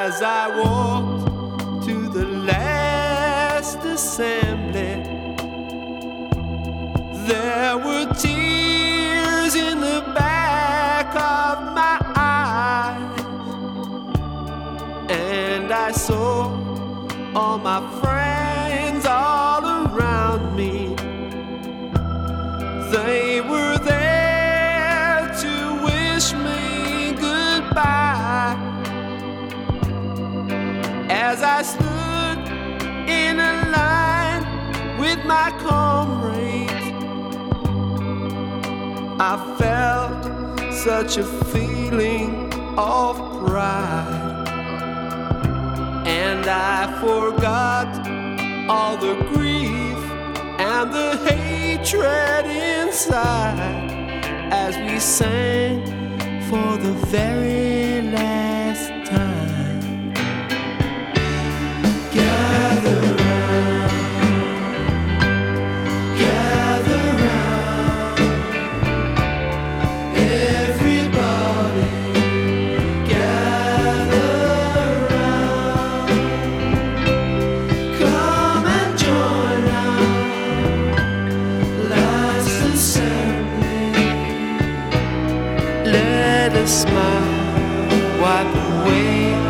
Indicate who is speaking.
Speaker 1: As I walked to the last assembly, there were tears in the back of my eyes, and I saw all my friends all around me. They were there to wish me goodbye. As I stood in a line with my comrades, I felt such a feeling of pride, and I forgot all the grief and the hatred inside as we sang for the very last time. Gather round, gather round, everybody, gather round. Come and join our last assembly. Let us smile, wipe away